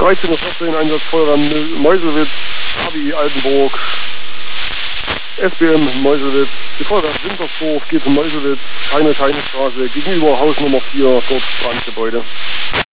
13:14 Uhr Einsatz Feuerwehr Meuselwitz, Abi Altenburg, SBM Meuselwitz, die Feuerwehr Wintersdorf geht zum Meuselwitz, keine Straße, gegenüber Haus Nummer 4, dort Brandgebäude.